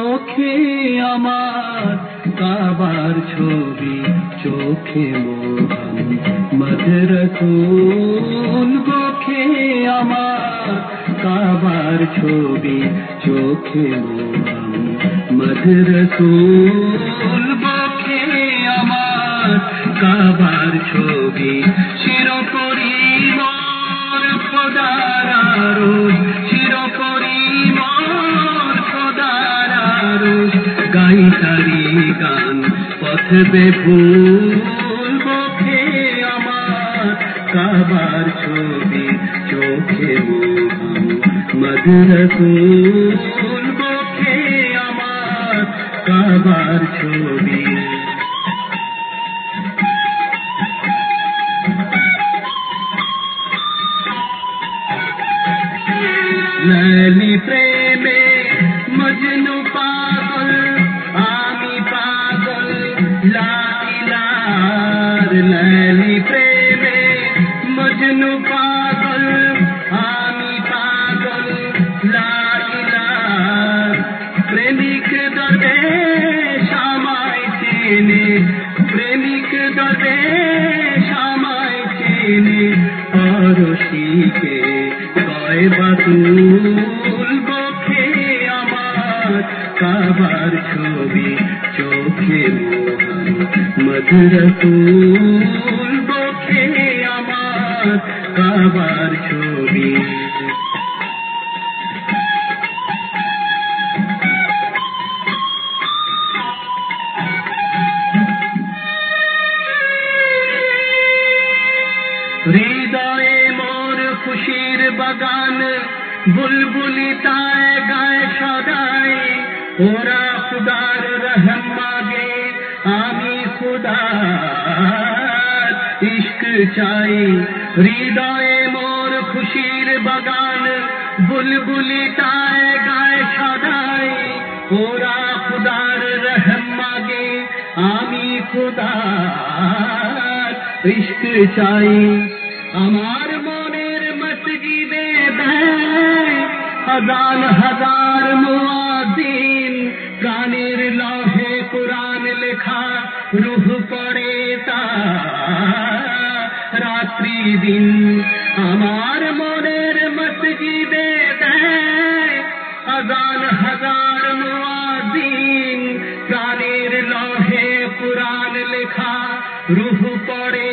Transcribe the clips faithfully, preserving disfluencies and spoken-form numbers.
বক্ষে আমার কাবার ছবি চোখে মোহন মধে রসুল বক্ষে আমার কাবার ছবি চোখে মোহন মধে রসুল বক্ষে আমার কাবার ছবি চিরকরি মোর খোদার আরশ চিরকরি মোর খোদার আরশ গাই তারি গান পথ বেভুল বক্ষে আমার কাবার ছবি চোখে মোহন মধে রসুল বক্ষে আমার কাবার ছবি লালি প্রেমে মজনু পাগল আমি পাগল লাইলার লালি প্রেমে মজনু পাগল আমি পাগল লাইলার প্রেমিক দরে সময় চেনে প্রেমিক দরে সময় চেনে পরশিকে বাতুল বক্ষে আমার কাবার ছবি চোখে মোহন মধে রসুল বক্ষে আমার কাবার ছবি হৃদয়ে মোর খুশির বাগান বুলবুলি তায় গায় সদাই ওরা খুদার রহম মাগে আমি খুদার ইশক চাই হৃদয়ে মোর খুশির বাগান বুলবুলি তায় গায় সদাই ওরা খুদার রহম মাগে আমি খুদার ইশক চাই আমার মনের মসজিদে দেয় হাজার হাজার মুয়াজ্জিন গানের লহে কুরআন লেখা রূহ পড়ে তার রাত্রি দিন আমার মনের মসজিদে দেয় হাজার হাজার মুয়াজ্জিন গানের লহে কুরআন লেখা রূহ পড়ে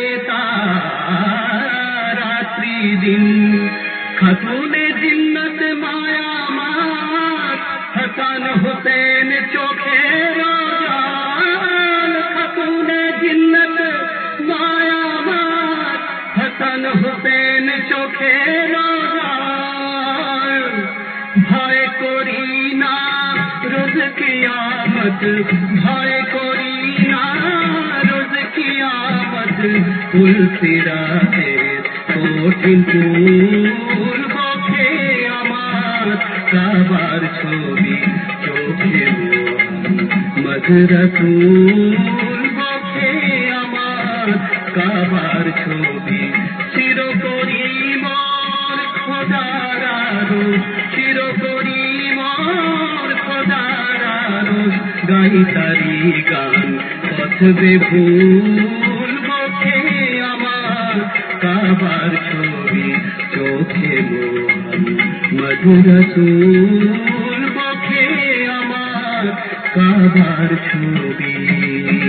তার রাত্রি দিন খাতুনে জিন্নত মায়া আমার হাসান হোসেন চোখের জাল খাতুনে জিন্নত মায়া আমার হাসান হোসেন চোখের জাল ভয় করি না রোজ কিয়ামত ভয় করি না রোজ কিয়ামত কুল সিরাতের কঠিন পুল বক্ষে আমার কাবার ছবি চোখে মোহন মধে রসুল বক্ষে আমার কাবার ছবি চিরকরি মোর খোদার আরশ চিরকরি মোর খোদার আরশ গাই তারি গান পথ বেভুল বক্ষে আমার কাবার ছবি চোখে মোহন মধে রসুল বক্ষে আমার কাবার ছবি।